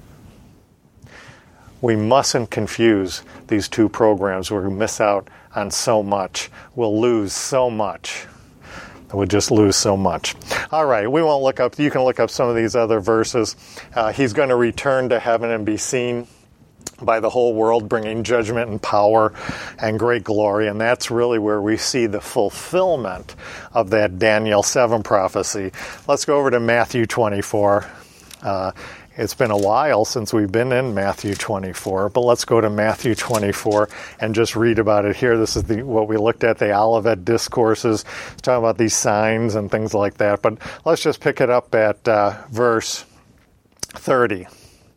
We mustn't confuse these two programs. We'll miss out on so much. We'll lose so much. We'll just lose so much. All right, we won't look up. You can look up some of these other verses. Uh, he's going to return to heaven and be seen by the whole world, bringing judgment and power and great glory. And that's really where we see the fulfillment of that Daniel seven prophecy. Let's go over to Matthew twenty-four. Uh, It's been a while since we've been in Matthew twenty-four, but let's go to Matthew twenty-four and just read about it here. This is the, what we looked at, the Olivet Discourses. It's talking about these signs and things like that. But let's just pick it up at uh, verse thirty.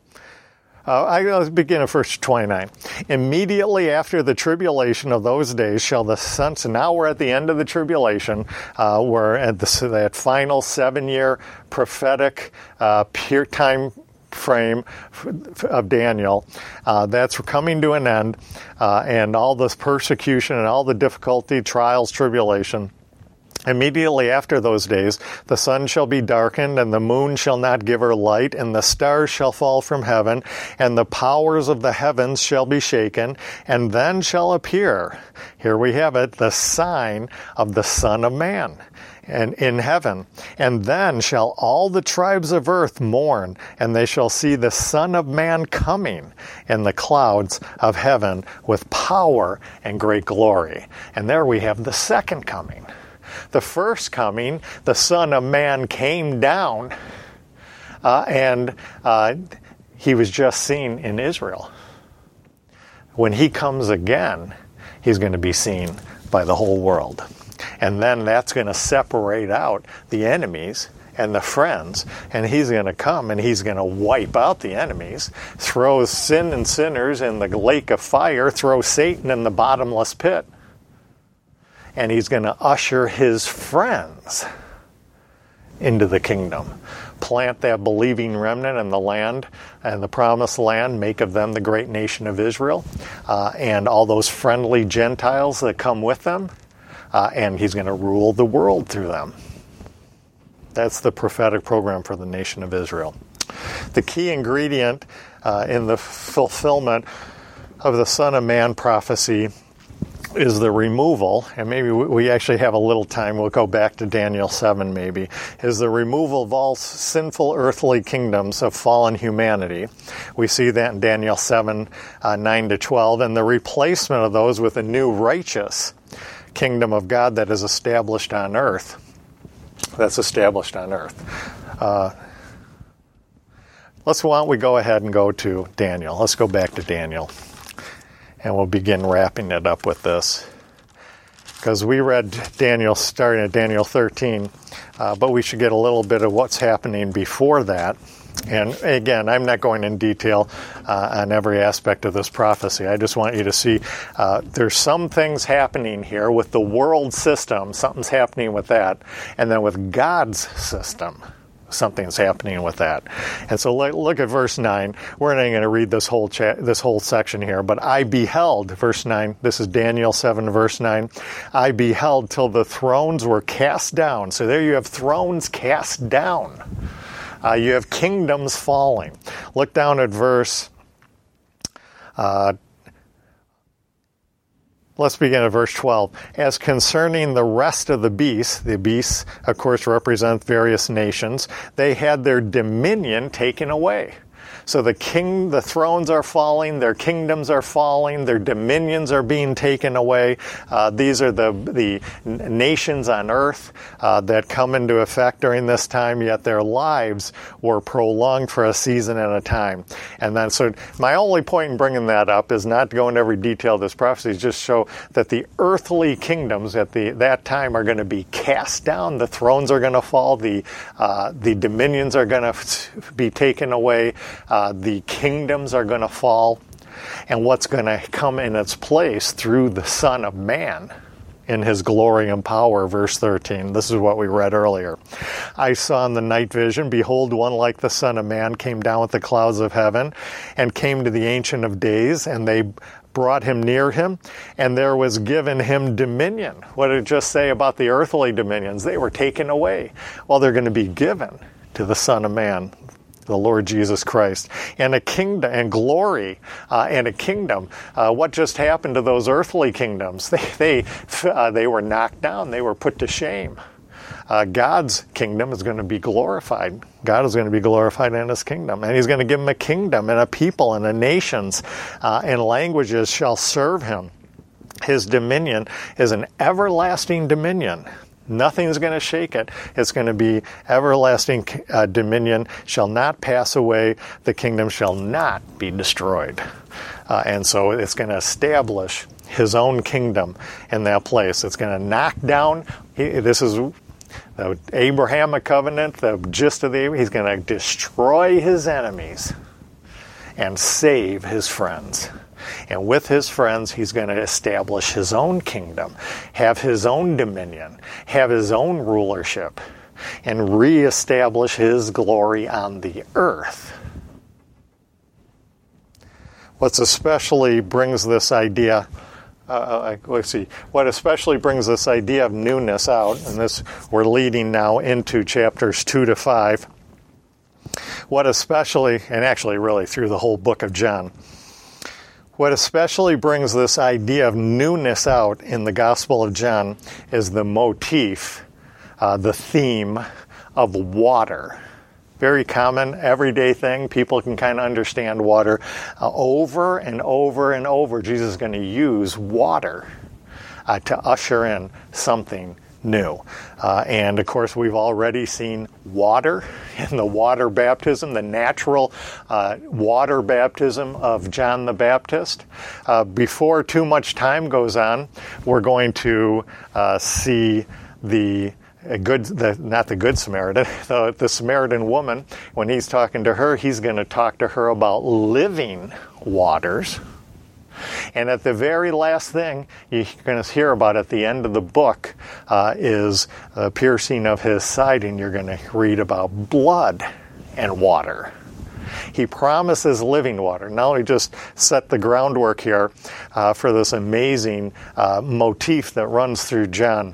Uh, I, I'll begin at verse twenty-nine. Immediately after the tribulation of those days shall the sun... So now we're at the end of the tribulation. Uh, we're at the, that final seven-year prophetic uh, pure time frame of Daniel. Uh, that's coming to an end, uh, and all this persecution and all the difficulty, trials, tribulation. Immediately after those days, the sun shall be darkened, and the moon shall not give her light, and the stars shall fall from heaven, and the powers of the heavens shall be shaken, and then shall appear, here we have it, the sign of the Son of Man. And in heaven. And then shall all the tribes of earth mourn, and they shall see the Son of Man coming in the clouds of heaven with power and great glory. And there we have the second coming. The first coming, the Son of Man came down, uh, and uh, He was just seen in Israel. When He comes again, He's going to be seen by the whole world. And then that's going to separate out the enemies and the friends, and He's going to come and He's going to wipe out the enemies, throw sin and sinners in the lake of fire, throw Satan in the bottomless pit, and He's going to usher His friends into the kingdom. Plant that believing remnant in the land and the promised land, make of them the great nation of Israel, uh, and all those friendly Gentiles that come with them. Uh, and He's going to rule the world through them. That's the prophetic program for the nation of Israel. The key ingredient uh, in the fulfillment of the Son of Man prophecy is the removal, and maybe we actually have a little time, we'll go back to Daniel seven maybe, is the removal of all sinful earthly kingdoms of fallen humanity. We see that in Daniel seven, uh, nine to twelve, and the replacement of those with a new righteous kingdom of God that is established on earth. That's established on earth. Uh, let's, why don't we go ahead and go to Daniel. Let's go back to Daniel. And we'll begin wrapping it up with this. Because we read Daniel starting at Daniel thirteen, uh, but we should get a little bit of what's happening before that. And again, I'm not going in detail uh, on every aspect of this prophecy. I just want you to see uh, there's some things happening here with the world system. Something's happening with that. And then with God's system, something's happening with that. And so look at verse nine. We're not going to read this whole cha- this whole section here, but I beheld, verse nine, this is Daniel seven, verse nine, I beheld till the thrones were cast down. So there you have thrones cast down. Uh, you have kingdoms falling. Look down at verse uh, Let's begin at verse twelve. As concerning the rest of the beasts, the beasts, of course, represent various nations, they had their dominion taken away. So the king, the thrones are falling, their kingdoms are falling, their dominions are being taken away. Uh, these are the the nations on earth uh, that come into effect during this time, yet their lives were prolonged for a season at a time. And then, so my only point in bringing that up is not to go into every detail of this prophecy, just show that the earthly kingdoms at the that time are going to be cast down. The thrones are going to fall. The uh, the dominions are going to be taken away. Uh, Uh, the kingdoms are going to fall, and what's going to come in its place through the Son of Man in his glory and power, verse thirteen. This is what we read earlier. I saw in the night vision, behold, one like the Son of Man came down with the clouds of heaven and came to the Ancient of Days, and they brought him near him, and there was given him dominion. What did it just say about the earthly dominions? They were taken away. Well, they're going to be given to the Son of Man, the Lord Jesus Christ, and a kingdom and glory uh, and a kingdom. Uh, what just happened to those earthly kingdoms? They they uh, they were knocked down. They were put to shame. Uh, God's kingdom is going to be glorified. God is going to be glorified in his kingdom, and he's going to give him a kingdom and a people and a nations uh, and languages shall serve him. His dominion is an everlasting dominion. Nothing's going to shake it. It's going to be everlasting uh, dominion, shall not pass away. The kingdom shall not be destroyed. Uh, and so it's going to establish his own kingdom in that place. It's going to knock down, he, this is the Abrahamic covenant, the gist of the, he's going to destroy his enemies and save his friends. And with his friends, he's going to establish his own kingdom, have his own dominion, have his own rulership, and reestablish his glory on the earth. What's especially brings this idea, uh, let's see, what especially brings this idea of newness out, and this we're leading now into chapters two to five, what especially, and actually really through the whole book of John, what especially brings this idea of newness out in the Gospel of John is the motif, uh, the theme of water. Very common, everyday thing. People can kind of understand water. Uh, over and over and over, Jesus is going to use water uh, to usher in something new. Uh, and of course, we've already seen water in the water baptism, the natural uh, water baptism of John the Baptist. Uh, before too much time goes on, we're going to uh, see the good, the, not the Good Samaritan, the, the Samaritan woman. When he's talking to her, he's going to talk to her about living waters. And at the very last thing you're going to hear about at the end of the book uh, is the piercing of his side, and you're going to read about blood and water. He promises living water. Now we just set the groundwork here uh, for this amazing uh, motif that runs through John.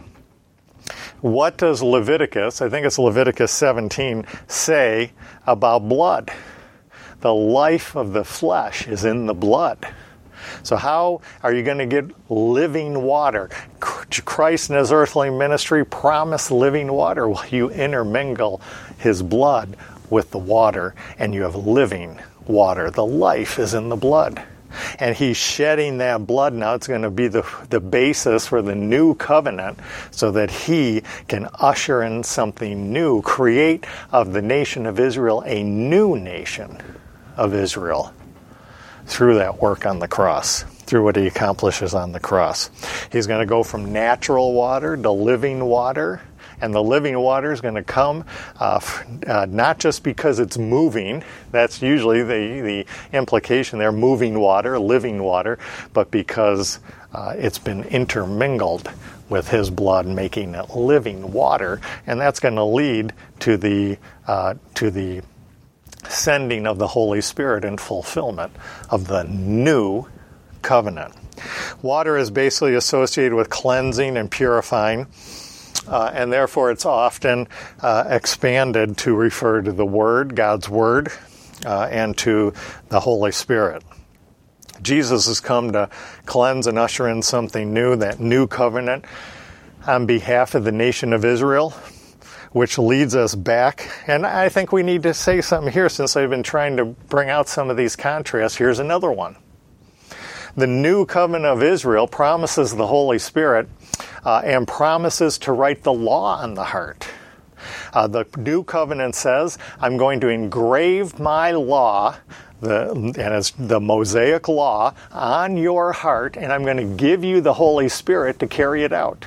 What does Leviticus, I think it's Leviticus seventeen, say about blood? The life of the flesh is in the blood. So how are you going to get living water? Christ in his earthly ministry promised living water. Well, you intermingle his blood with the water, and you have living water. The life is in the blood. And he's shedding that blood. Now it's going to be the, the basis for the new covenant so that he can usher in something new, create of the nation of Israel a new nation of Israel through that work on the cross, through what he accomplishes on the cross. He's going to go from natural water to living water, and the living water is going to come uh, uh, not just because it's moving, that's usually the, the implication there, moving water, living water, but because uh, it's been intermingled with his blood, making it living water, and that's going to lead to the uh, to the sending of the Holy Spirit in fulfillment of the new covenant. Water is basically associated with cleansing and purifying, uh, and therefore it's often uh, expanded to refer to the Word, God's Word, uh, and to the Holy Spirit. Jesus has come to cleanse and usher in something new, that new covenant on behalf of the nation of Israel, which leads us back. And I think we need to say something here, since I've been trying to bring out some of these contrasts. Here's another one. The new covenant of Israel promises the Holy Spirit uh, and promises to write the law on the heart. Uh, the new covenant says, I'm going to engrave my law, the, and it's the Mosaic law, on your heart, and I'm going to give you the Holy Spirit to carry it out.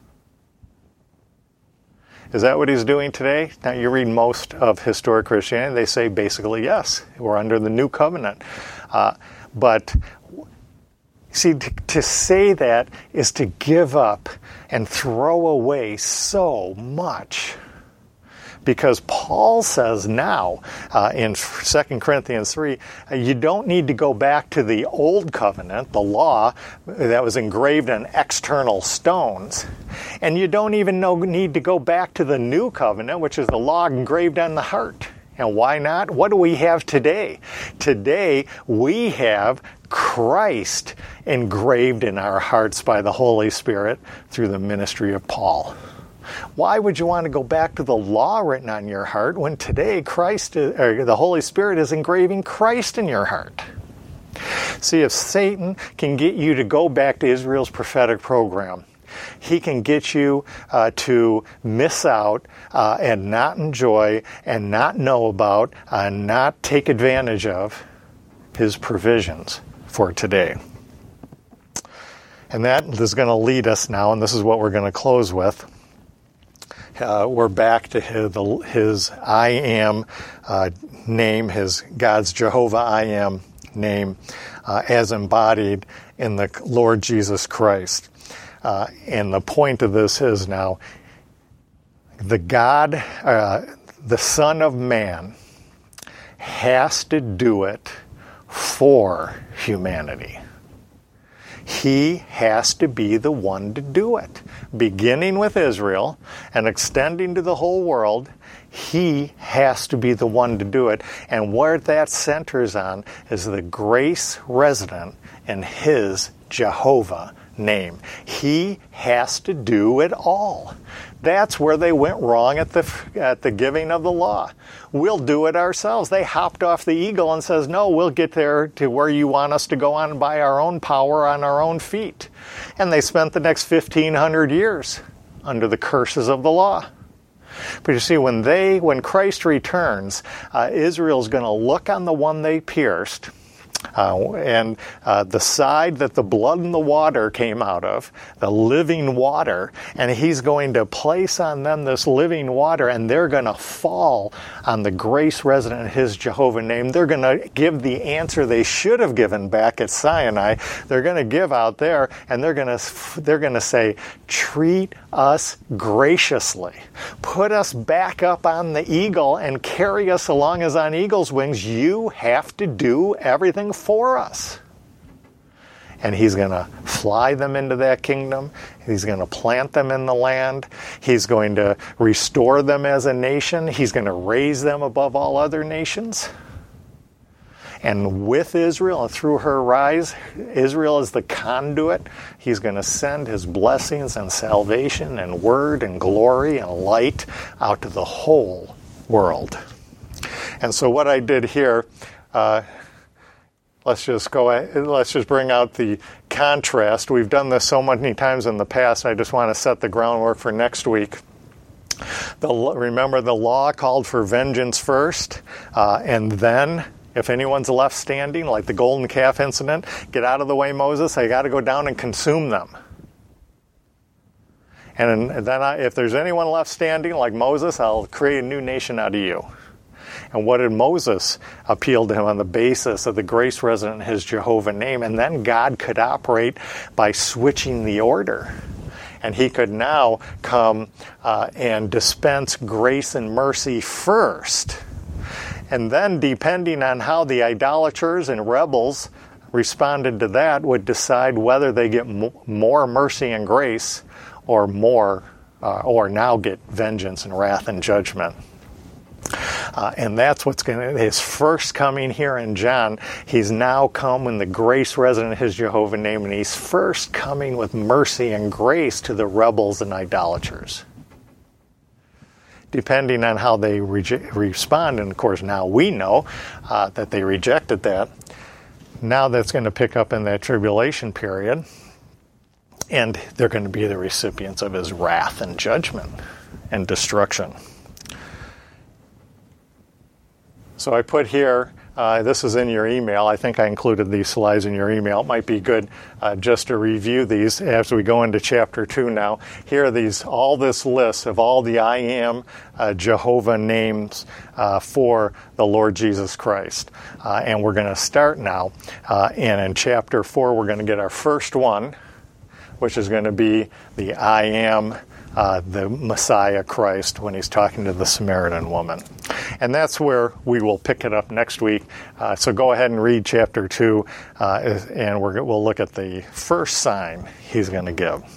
Is that what he's doing today? Now, you read most of historic Christianity, they say basically yes, we're under the new covenant. Uh, but, see, to, to say that is to give up and throw away so much. Because Paul says now uh, in Second Corinthians three, uh, you don't need to go back to the old covenant, the law that was engraved on external stones. And you don't even know, need to go back to the new covenant, which is the law engraved on the heart. And why not? What do we have today? Today we have Christ engraved in our hearts by the Holy Spirit through the ministry of Paul. Why would you want to go back to the law written on your heart when today Christ, is, or the Holy Spirit is engraving Christ in your heart? See, if Satan can get you to go back to Israel's prophetic program, he can get you uh, to miss out uh, and not enjoy and not know about and not take advantage of his provisions for today. And that is going to lead us now, and this is what we're going to close with. Uh, we're back to his, his I Am uh, name, his God's Jehovah I Am name, uh, as embodied in the Lord Jesus Christ. Uh, and the point of this is now, the God, uh, the Son of Man, has to do it for humanity. He has to be the one to do it. Beginning with Israel and extending to the whole world, he has to be the one to do it. And what that centers on is the grace resident in his Jehovah name. He has to do it all. That's where they went wrong at the at the giving of the law. We'll do it ourselves. They hopped off the eagle and says, no, we'll get there to where you want us to go on by our own power, on our own feet. And they spent the next fifteen hundred years under the curses of the law. But you see, when they, when Christ returns, uh, Israel's going to look on the one they pierced, Uh, and uh, the side that the blood and the water came out of, the living water, and he's going to place on them this living water, and they're going to fall on the grace resident in his Jehovah name. They're going to give the answer they should have given back at Sinai. They're going to give out there, and they're going to they're going to say, treat us graciously. Put us back up on the eagle and carry us along as on eagle's wings. You have to do everything for us. And he's going to fly them into that kingdom. He's going to plant them in the land. He's going to restore them as a nation. He's going to raise them above all other nations. And with Israel and through her rise, Israel is the conduit. He's going to send his blessings and salvation and word and glory and light out to the whole world. And so what I did here, uh, let's just go. Let's just bring out the contrast. We've done this so many times in the past. I just want to set the groundwork for next week. The, remember, the law called for vengeance first, uh, and then, if anyone's left standing, like the golden calf incident, get out of the way, Moses. I got to go down and consume them. And then, I, if there's anyone left standing, like Moses, I'll create a new nation out of you. And what did Moses appeal to him on the basis of the grace resident in his Jehovah name? And then God could operate by switching the order. and he could now come uh, and dispense grace and mercy first. And then, depending on how the idolaters and rebels responded to that, would decide whether they get mo- more mercy and grace or more, uh, or now get vengeance and wrath and judgment. Uh, and that's what's going to, his first coming here in John, he's now come in the grace resident of his Jehovah name, and he's first coming with mercy and grace to the rebels and idolaters. Depending on how they reje- respond, and of course now we know uh, that they rejected that, now that's going to pick up in that tribulation period, and they're going to be the recipients of his wrath and judgment and destruction. So I put here, uh, this is in your email. I think I included these slides in your email. It might be good uh, just to review these as we go into chapter two now. Here are these, all this list of all the I am uh, Jehovah names uh, for the Lord Jesus Christ. Uh, and we're going to start now. Uh, and in chapter four, we're going to get our first one, which is going to be the I am Uh, the Messiah Christ, when he's talking to the Samaritan woman. And that's where we will pick it up next week. Uh, so go ahead and read chapter two, uh, and we're, we'll look at the first sign he's going to give.